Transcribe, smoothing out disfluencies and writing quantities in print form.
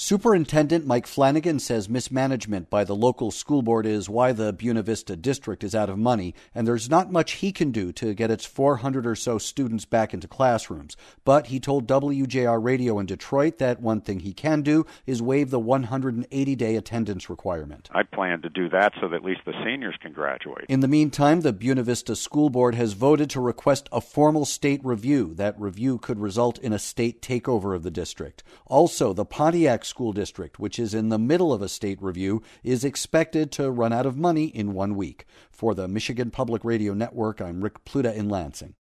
Superintendent Mike Flanagan says mismanagement by the local school board is why the Buena Vista district is out of money, and there's not much he can do to get its 400 or so students back into classrooms. But he told WJR Radio in Detroit that one thing he can do is waive the 180-day attendance requirement. I plan to do that so that at least the seniors can graduate. In the meantime, the Buena Vista School Board has voted to request a formal state review. That review could result in a state takeover of the district. Also, the Pontiac School District, which is in the middle of a state review, is expected to run out of money in 1 week. For the Michigan Public Radio Network, I'm Rick Pluta in Lansing.